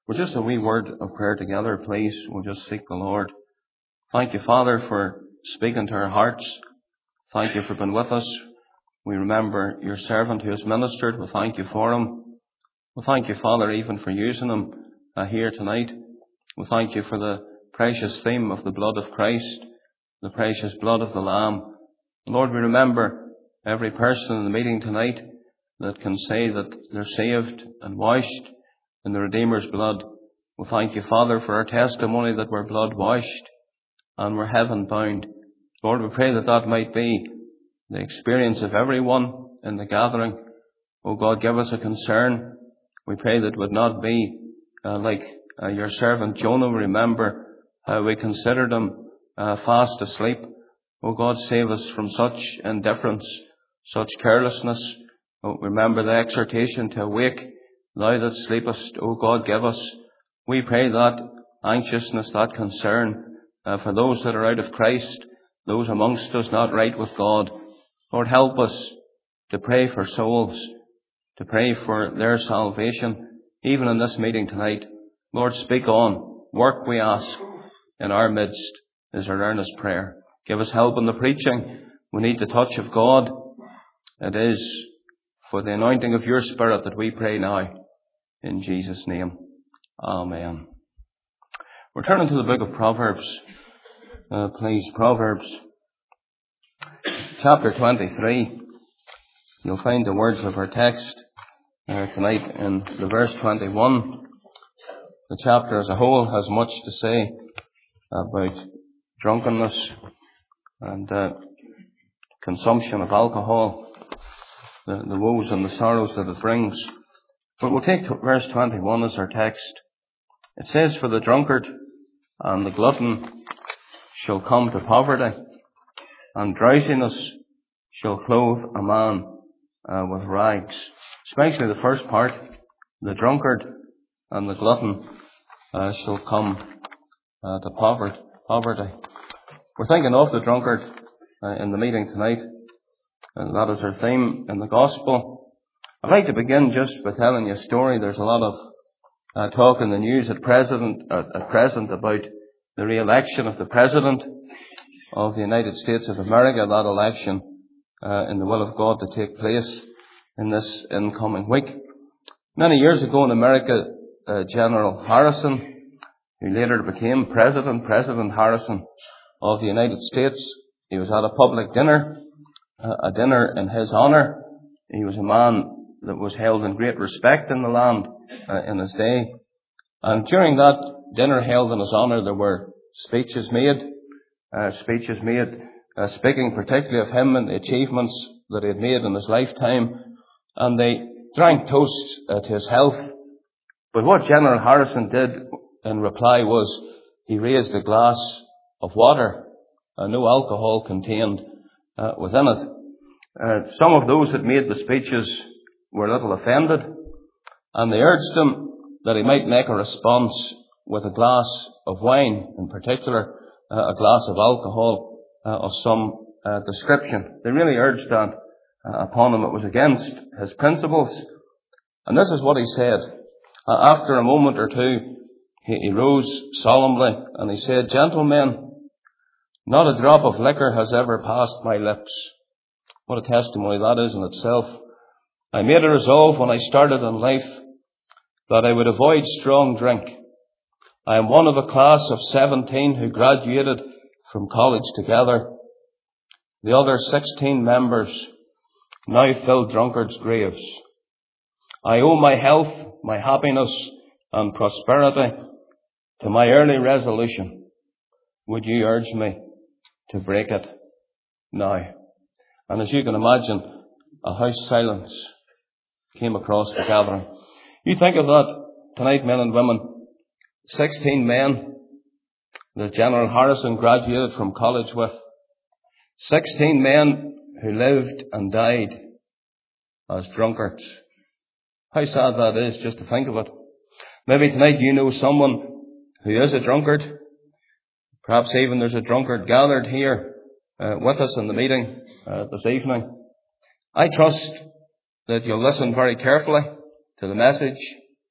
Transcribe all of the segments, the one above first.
We're just a wee word of prayer together, please. We'll just seek the Lord. Thank you, Father, for speaking to our hearts. Thank you for being with us. We remember your servant who has ministered. We thank you for him. We thank you, Father, even for using him here tonight. We thank you for the precious theme of the blood of Christ, the precious blood of the Lamb. Lord, we remember every person in the meeting tonight that can say that they're saved and washed in the Redeemer's blood. We thank you, Father, for our testimony that we're blood washed and we're heaven bound. Lord, we pray that that might be the experience of everyone in the gathering. Oh God, give us a concern. We pray that it would not be like your servant Jonah. Remember how we considered him fast asleep. Oh God, save us from such indifference, such carelessness. Oh, remember the exhortation to awake, thou that sleepest. Oh God, give us, we pray, that anxiousness, that concern for those that are out of Christ, those amongst us not right with God. Lord, help us to pray for souls, to pray for their salvation, even in this meeting tonight. Lord, speak on. Work, we ask, in our midst is our earnest prayer. Give us help in the preaching. We need the touch of God. It is for the anointing of your Spirit that we pray now. In Jesus' name. Amen. We're turning to the book of Proverbs. Please, Proverbs chapter 23. You'll find the words of our text tonight in the verse 21. The chapter as a whole has much to say about drunkenness and consumption of alcohol, the woes and the sorrows that it brings. But we'll take verse 21 as our text. It says, for the drunkard and the glutton shall come to poverty, and drowsiness shall clothe a man with rags. Especially the first part, the drunkard and the glutton shall come to poverty. We're thinking of the drunkard in the meeting tonight, and that is our theme in the gospel. I'd like to begin just by telling you a story. There's a lot of talk in the news at present about the re-election of the President of the United States of America, that election in the will of God to take place in this incoming week. Many years ago in America, General Harrison, who later became President Harrison of the United States, he was at a public dinner, a dinner in his honour. He was a man that was held in great respect in the land in his day. And during that dinner held in his honour, there were speeches made, speaking particularly of him and the achievements that he had made in his lifetime. And they drank toasts to his health. But what General Harrison did in reply was he raised a glass of water, no alcohol contained within it. Some of those that made the speeches were a little offended, and they urged him that he might make a response with a glass of wine, in particular a glass of alcohol of some description. They really urged that upon him. It was against his principles. And this is what he said. After a moment or two, he rose solemnly and he said, gentlemen, not a drop of liquor has ever passed my lips. What a testimony that is in itself. I made a resolve when I started in life that I would avoid strong drink. I am one of a class of 17 who graduated from college together. The other 16 members now fill drunkards' graves. I owe my health, my happiness and prosperity to my early resolution. Would you urge me to break it now? And as you can imagine, a house silence came across the gathering. You think of that tonight, men and women. 16 men that General Harrison graduated from college with. 16 men who lived and died as drunkards. How sad that is just to think of it. Maybe tonight you know someone who is a drunkard. Perhaps even there's a drunkard gathered here with us in the meeting this evening. I trust that you'll listen very carefully to the message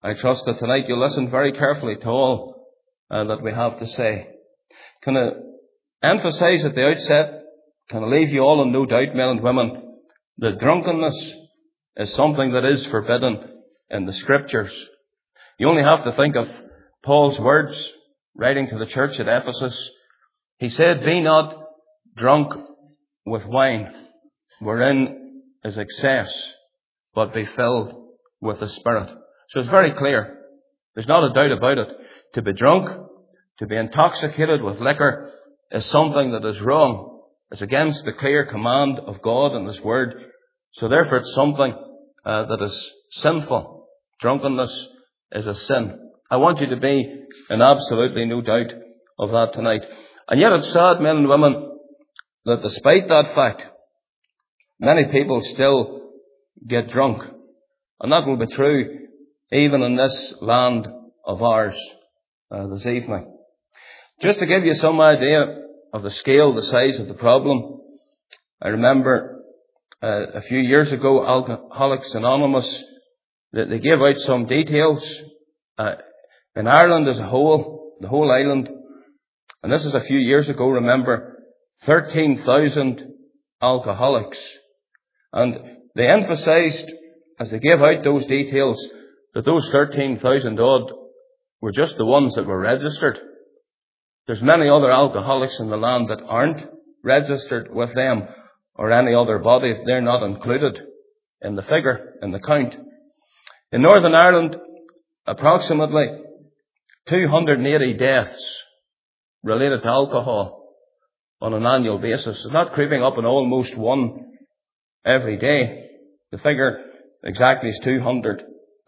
I trust that tonight you'll listen very carefully to all that we have to say. Can I emphasize at the outset, can I leave you all in no doubt, men and women, that drunkenness is something that is forbidden in the Scriptures. You only have to think of Paul's words, writing to the church at Ephesus. He said, "Be not drunk with wine, wherein is excess, but be filled with the Spirit." So it's very clear. There's not a doubt about it. To be drunk, to be intoxicated with liquor is something that is wrong. It's against the clear command of God and His Word. So therefore it's something that is sinful. Drunkenness is a sin. I want you to be in absolutely no doubt of that tonight. And yet it's sad, men and women, that despite that fact, many people still get drunk. And that will be true even in this land of ours this evening. Just to give you some idea of the scale, the size of the problem, I remember a few years ago, Alcoholics Anonymous, they gave out some details in Ireland as a whole, the whole island, and this is a few years ago, remember, 13,000 alcoholics. And they emphasized, as they gave out those details, that those 13,000 odd were just the ones that were registered. There's many other alcoholics in the land that aren't registered with them or any other body. They're not included in the figure, in the count. In Northern Ireland, approximately 280 deaths related to alcohol on an annual basis. It's not creeping up on almost one every day. The figure exactly is 283.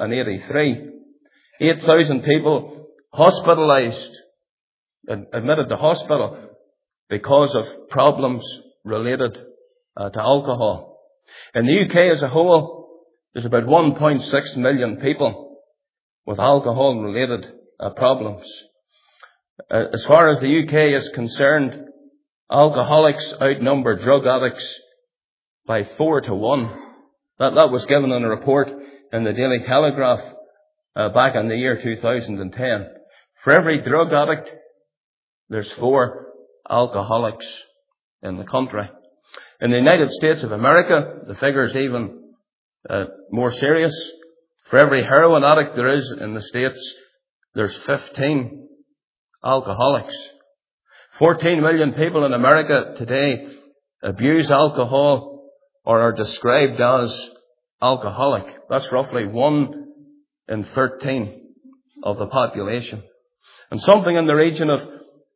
8,000 people hospitalized, admitted to hospital because of problems related to alcohol. In the UK as a whole, there's about 1.6 million people with alcohol-related problems. As far as the UK is concerned, alcoholics outnumber drug addicts by 4 to 1. That was given in a report in the Daily Telegraph back in the year 2010. For every drug addict, there's 4 alcoholics in the country. In the United States of America, the figure is even more serious. For every heroin addict there is in the States, there's 15 alcoholics. 14 million people in America today abuse alcohol or are described as alcoholic. That's roughly 1 in 13 of the population. And something in the region of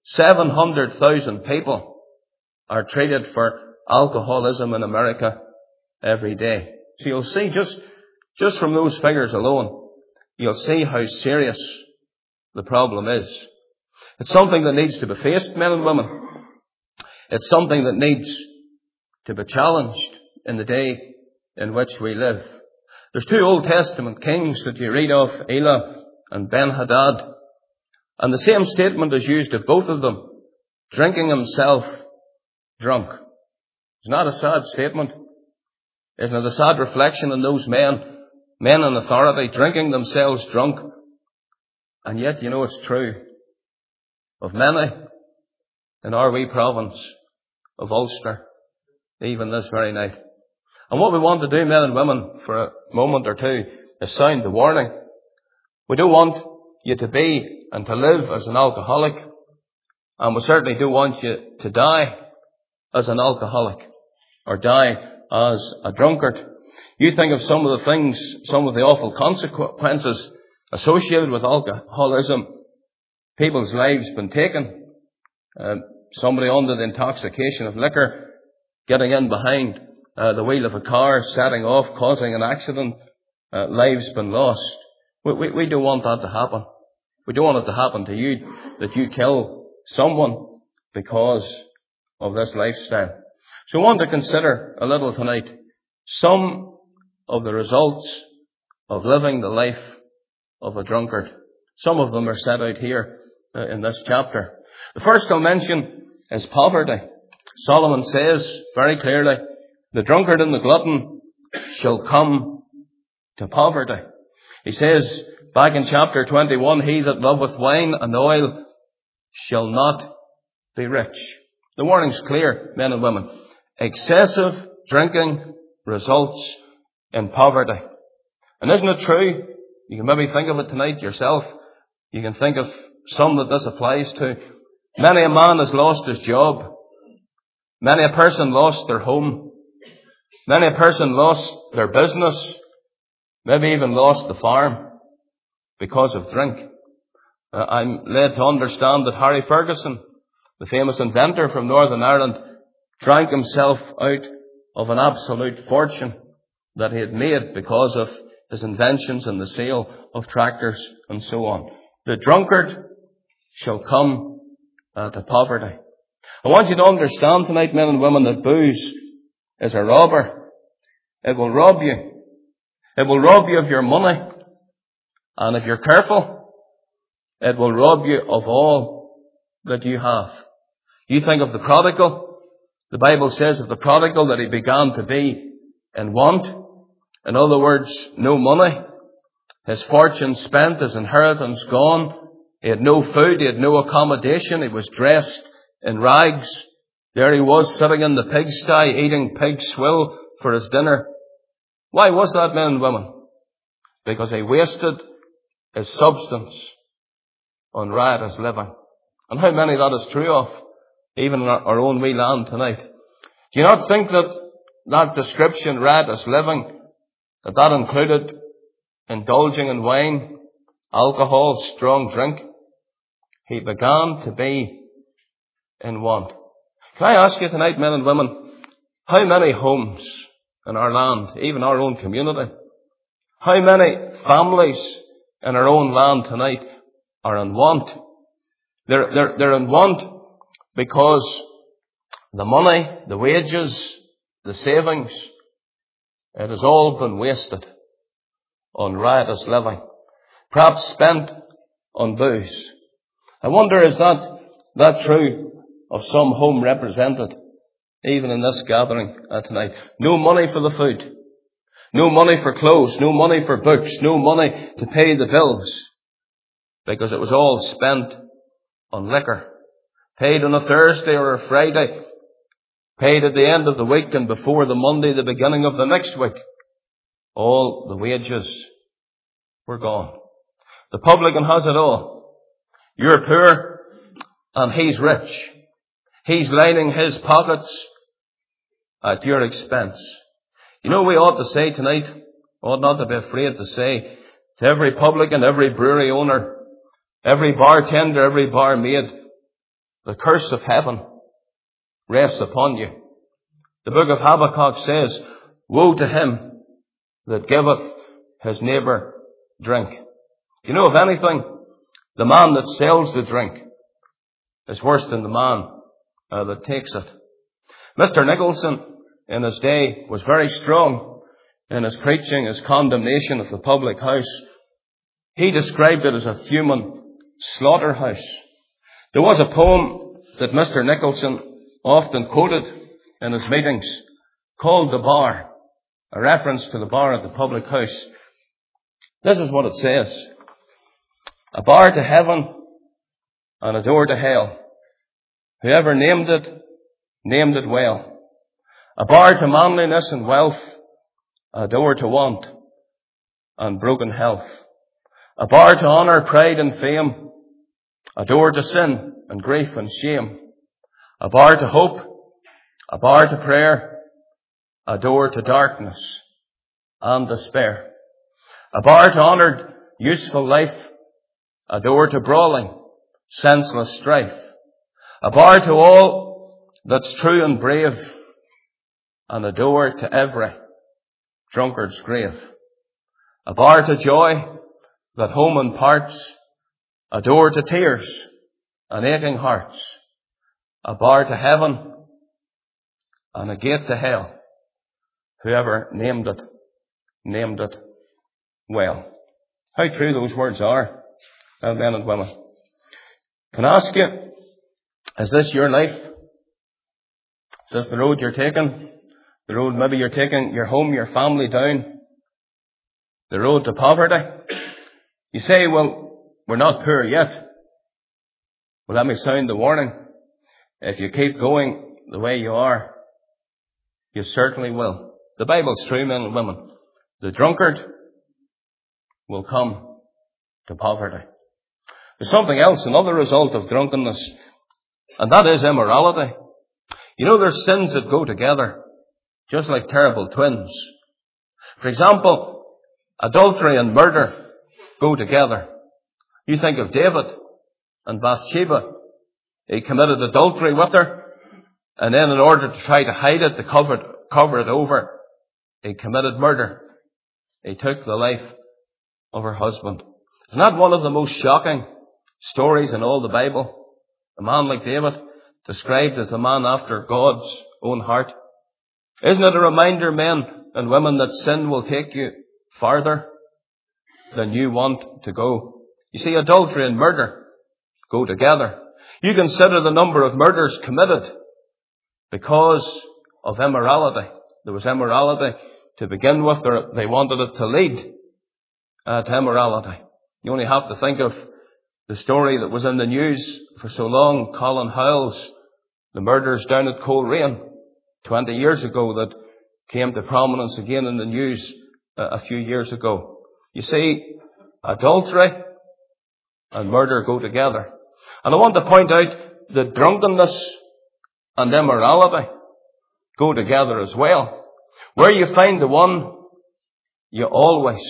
700,000 people are treated for alcoholism in America every day. So you'll see just from those figures alone, you'll see how serious the problem is. It's something that needs to be faced, men and women. It's something that needs to be challenged in the day in which we live. There's 2 Old Testament kings that you read of, Elah and Ben-Hadad, and the same statement is used of both of them, drinking himself drunk. Isn't that a sad statement? Isn't it a sad reflection on those men in authority, drinking themselves drunk? And yet, you know, it's true of many in our wee province of Ulster, even this very night. And what we want to do, men and women, for a moment or two, is sound the warning. We don't want you to be and to live as an alcoholic, and we certainly do want you to die as an alcoholic or die as a drunkard. You think of some of the things, some of the awful consequences associated with alcoholism. People's lives been taken. Somebody under the intoxication of liquor getting in behind the wheel of a car, setting off, causing an accident, lives been lost. We don't want that to happen. We don't want it to happen to you, that you kill someone because of this lifestyle. So I want to consider a little tonight some of the results of living the life of a drunkard. Some of them are set out here in this chapter. The first I'll mention is poverty. Solomon says very clearly, the drunkard and the glutton shall come to poverty. He says, back in chapter 21, he that loveth wine and oil shall not be rich. The warning's clear, men and women. Excessive drinking results in poverty. And isn't it true? You can maybe think of it tonight yourself. You can think of some that this applies to. Many a man has lost his job. Many a person lost their home. Many a person lost their business. Maybe even lost the farm because of drink. I'm led to understand that Harry Ferguson, the famous inventor from Northern Ireland, drank himself out of an absolute fortune that he had made because of his inventions and the sale of tractors and so on. The drunkard shall come to poverty. I want you to understand tonight, men and women, that booze is a robber. It will rob you. It will rob you of your money. And if you're careful, it will rob you of all that you have. You think of the prodigal. The Bible says of the prodigal that he began to be in want. In other words, no money. His fortune spent, his inheritance gone. He had no food, he had no accommodation, he was dressed in rags. There he was sitting in the pigsty eating pig swill for his dinner. Why was that, men and women? Because he wasted his substance on riotous living. And how many that is true of, even in our own wee land tonight. Do you not think that description, riotous living, that included indulging in wine, alcohol, strong drink? He began to be in want. Can I ask you tonight, men and women, how many homes in our land, even our own community, how many families in our own land tonight are in want? They're in want because the money, the wages, the savings, it has all been wasted on riotous living, perhaps spent on booze. I wonder, is that true of some home represented, even in this gathering tonight? No money for the food, no money for clothes, no money for books, no money to pay the bills, because it was all spent on liquor, paid on a Thursday or a Friday, paid at the end of the week and before the Monday, the beginning of the next week. All the wages were gone. The publican has it all. You're poor and he's rich. He's lining his pockets at your expense. You know, we ought to say tonight, ought not to be afraid to say to every publican, every brewery owner, every bartender, every barmaid, the curse of heaven rests upon you. The book of Habakkuk says, woe to him that giveth his neighbour drink. You know, if anything, the man that sells the drink is worse than the man that takes it. Mr. Nicholson, in his day, was very strong in his preaching, his condemnation of the public house. He described it as a human slaughterhouse. There was a poem that Mr. Nicholson often quoted in his meetings called The Bar, a reference to the bar at the public house. This is what it says. A bar to heaven and a door to hell. Whoever named it well. A bar to manliness and wealth, a door to want and broken health. A bar to honour, pride and fame, a door to sin and grief and shame. A bar to hope, a bar to prayer, a door to darkness and despair. A bar to honoured, useful life, a door to brawling, senseless strife. A bar to all that's true and brave, and a door to every drunkard's grave. A bar to joy that home imparts, a door to tears and aching hearts. A bar to heaven and a gate to hell. Whoever named it well. How true those words are, men and women. Can I ask you, is this your life? Is this the road you're taking? The road maybe you're taking your home, your family down? The road to poverty? You say, well, we're not poor yet. Well, let me sound the warning. If you keep going the way you are, you certainly will. The Bible's true, men and women. The drunkard will come to poverty. There's something else, another result of drunkenness, and that is immorality. You know, there's sins that go together, just like terrible twins. For example, adultery and murder go together. You think of David and Bathsheba. He committed adultery with her, and then in order to try to hide it, to cover it over, he committed murder. He took the life of her husband. Isn't that one of the most shocking stories in all the Bible? A man like David, described as the man after God's own heart. Isn't it a reminder, men and women, that sin will take you farther than you want to go? You see, adultery and murder go together. You consider the number of murders committed because of immorality. There was immorality to begin with, or they wanted it to lead to immorality. You only have to think of the story that was in the news for so long, Colin Howell's, the murders down at Coleraine 20 years ago, that came to prominence again in the news a few years ago. You see, adultery and murder go together. And I want to point out that drunkenness and immorality go together as well. Where you find the one, you always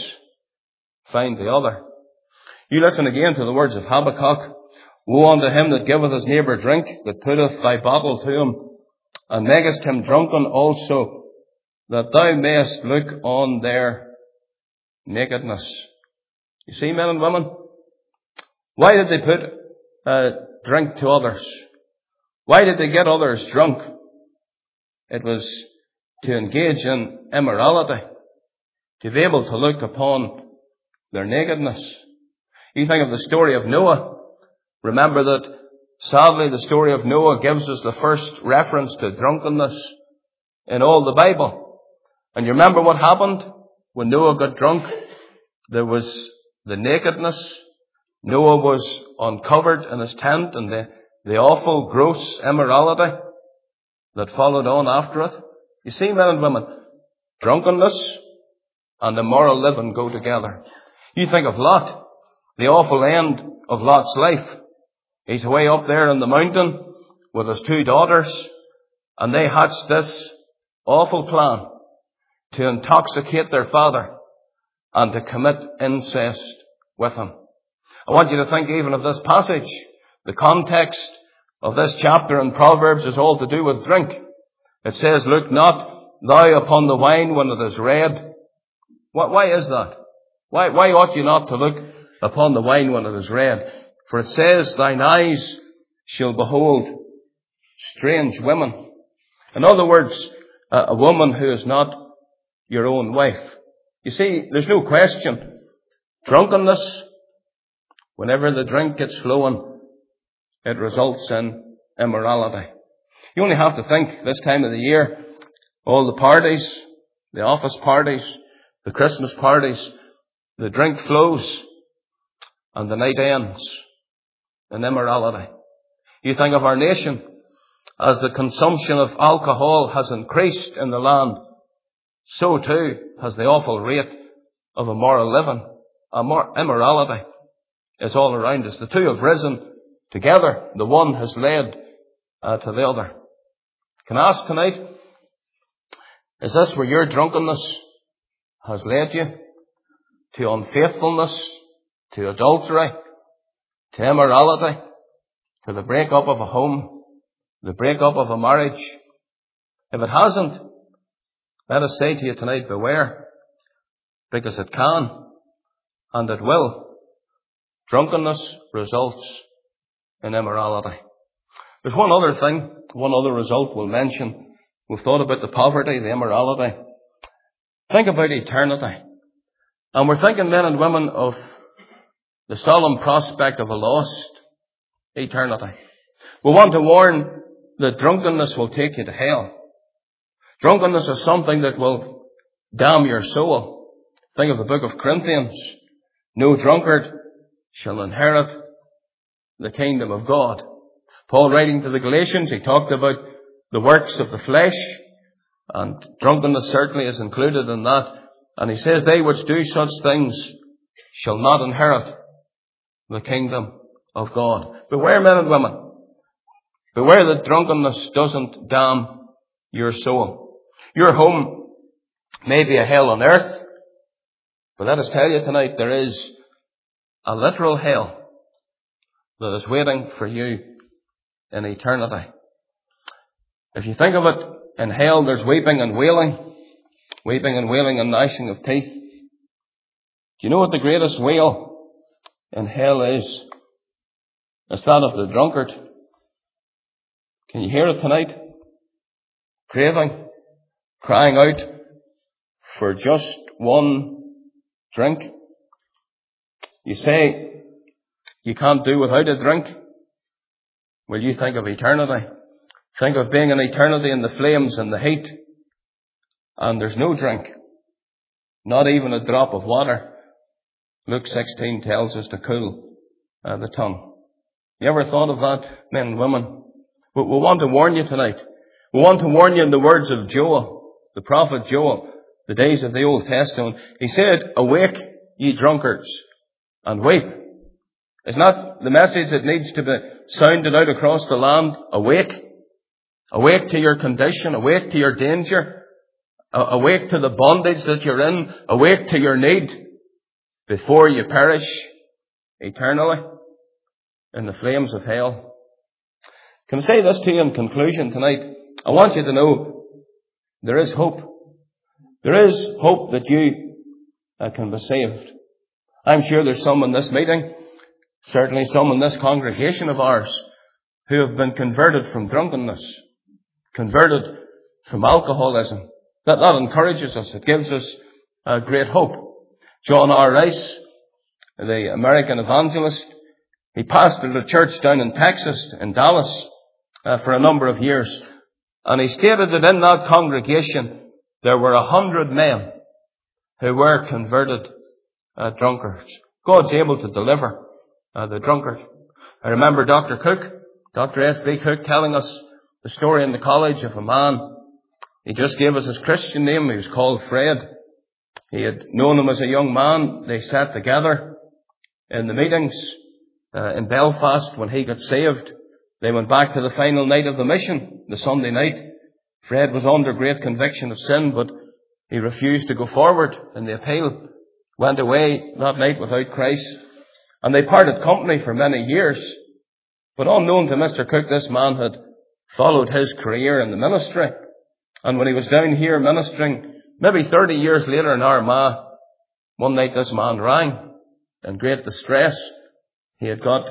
find the other. You listen again to the words of Habakkuk. Woe unto him that giveth his neighbour drink, that putteth thy bottle to him, and makest him drunken also, that thou mayest look on their nakedness. You see, men and women, why did they put drink to others? Why did they get others drunk? It was to engage in immorality, to be able to look upon their nakedness. You think of the story of Noah. Remember that, sadly, the story of Noah gives us the first reference to drunkenness in all the Bible. And you remember what happened when Noah got drunk? There was the nakedness. Noah was uncovered in his tent, and the awful, gross immorality that followed on after it. You see, men and women, drunkenness and immoral living go together. You think of Lot, the awful end of Lot's life. He's way up there in the mountain with his 2 daughters, and they hatched this awful plan to intoxicate their father and to commit incest with him. I want you to think even of this passage. The context of this chapter in Proverbs is all to do with drink. It says, look not thou upon the wine when it is red. Why is that? Why ought you not to look upon the wine when it is red? For it says, thine eyes shall behold strange women. In other words, a woman who is not your own wife. You see, there's no question. Drunkenness, whenever the drink gets flowing, it results in immorality. You only have to think this time of the year, all the parties, the office parties, the Christmas parties, the drink flows and the night ends in immorality. You think of our nation, as the consumption of alcohol has increased in the land, so too has the awful rate of immoral living. Immorality is all around us. The two have risen together. The one has led to the other. Can I ask tonight, is this where your drunkenness has led you? To unfaithfulness, to adultery, to immorality, to the breakup of a home, the breakup of a marriage? If it hasn't, let us say to you tonight, beware, because it can and it will. Drunkenness results in immorality. There's one other thing, one other result we'll mention. We've thought about the poverty, the immorality. Think about eternity. And we're thinking, men and women, of the solemn prospect of a lost eternity. We want to warn that drunkenness will take you to hell. Drunkenness is something that will damn your soul. Think of the book of Corinthians. No drunkard shall inherit the kingdom of God. Paul, writing to the Galatians, he talked about the works of the flesh, and drunkenness certainly is included in that. And he says, they which do such things shall not inherit the kingdom of God. Beware, men and women. Beware that drunkenness doesn't damn your soul. Your home may be a hell on earth, but let us tell you tonight, there is a literal hell that is waiting for you in eternity. If you think of it, in hell there's weeping and wailing and gnashing of teeth. Do you know what the greatest wail in hell is? It's that of the drunkard. Can you hear it tonight? Craving, crying out for just one drink. You say you can't do without a drink. Well, you think of eternity. Think of being in eternity in the flames and the heat, and there's no drink, not even a drop of water. Luke 16 tells us to cool the tongue. You ever thought of that, men and women? We want to warn you tonight. We want to warn you in the words of Joel, the prophet Joel, the days of the Old Testament. He said, awake, ye drunkards, and weep. Isn't that the message that needs to be sounded out across the land? Awake. Awake to your condition. Awake to your danger. Awake to the bondage that you're in. Awake to your need before you perish eternally in the flames of hell. Can I say this to you in conclusion tonight? I want you to know there is hope. There is hope that you can be saved. I'm sure there's some in this meeting, certainly some in this congregation of ours, who have been converted from drunkenness, converted from alcoholism. That encourages us. It gives us great hope. John R. Rice, the American evangelist, he pastored a church down in Texas, in Dallas, for a number of years. And he stated that in that congregation there were 100 men who were converted drunkards. God's able to deliver the drunkard. I remember Dr. Cook, Dr. S.B. Cook, telling us the story in the college of a man. He just gave us his Christian name. He was called Fred. He had known him as a young man. They sat together in the meetings in Belfast when he got saved. They went back to the final night of the mission, the Sunday night. Fred was under great conviction of sin, but he refused to go forward in the appeal. Went away that night without Christ. And they parted company for many years. But unknown to Mr. Cook, this man had followed his career in the ministry. And when he was down here ministering, maybe 30 years later in Armagh, one night this man rang in great distress. He had got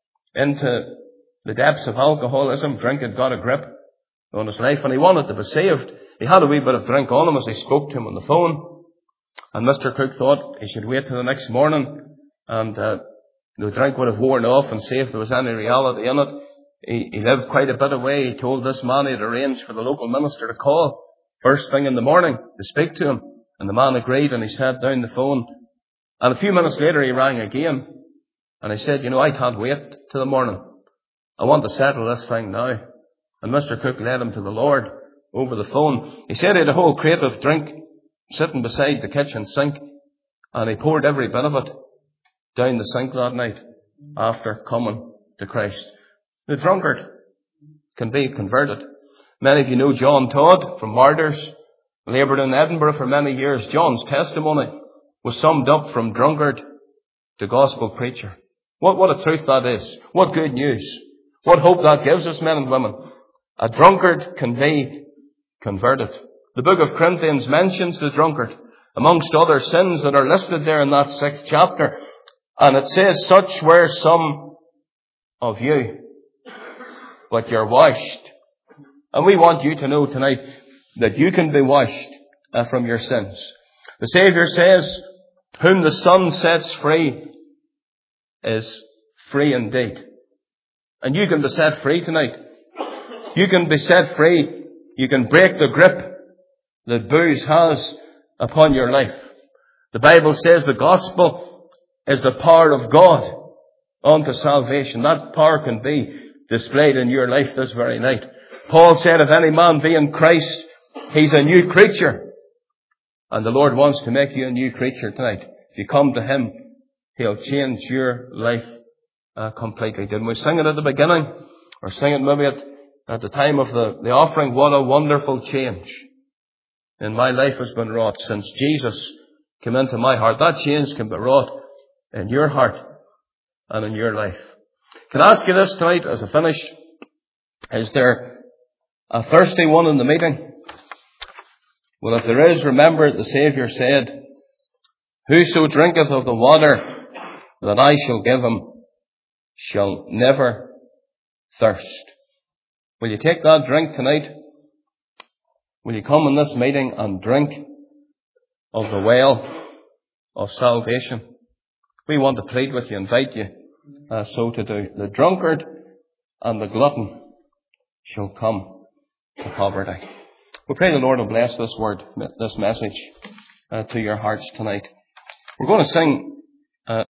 into the depths of alcoholism. Drink had got a grip on his life, and he wanted to be saved. He had a wee bit of drink on him as he spoke to him on the phone. And Mr. Cook thought he should wait till the next morning, and the drink would have worn off and see if there was any reality in it. He lived quite a bit away. He told this man he had arranged for the local minister to call first thing in the morning to speak to him. And the man agreed, and he sat down the phone. And a few minutes later he rang again. And he said, I can't wait till the morning. I want to settle this thing now. And Mr. Cook led him to the Lord over the phone. He said he had a whole crate of drink sitting beside the kitchen sink. And he poured every bit of it down the sink that night after coming to Christ. The drunkard can be converted. Many of you know John Todd from Martyrs, laboured in Edinburgh for many years. John's testimony was summed up from drunkard to gospel preacher. What a truth that is. What good news. What hope that gives us, men and women. A drunkard can be converted. The book of Corinthians mentions the drunkard amongst other sins that are listed there in that 6th chapter. And it says, such were some of you, but you're washed. And we want you to know tonight that you can be washed from your sins. The Saviour says, whom the Son sets free is free indeed. And you can be set free tonight. You can be set free. You can break the grip that booze has upon your life. The Bible says the gospel is the power of God unto salvation. That power can be displayed in your life this very night. Paul said, if any man be in Christ, he's a new creature. And the Lord wants to make you a new creature tonight. If you come to Him, He'll change your life completely. Didn't we sing it at the beginning? Or sing it maybe at the time of the offering? What a wonderful change in my life has been wrought since Jesus came into my heart. That change can be wrought in your heart and in your life. Can I ask you this tonight as I finish? Is there a thirsty one in the meeting? Well, if there is, remember the Saviour said, whoso drinketh of the water that I shall give him shall never thirst. Will you take that drink tonight? Will you come in this meeting and drink of the well of salvation? We want to plead with you, invite you so to do. The drunkard and the glutton shall come to poverty. We pray the Lord will bless this word, this message to your hearts tonight. We're going to sing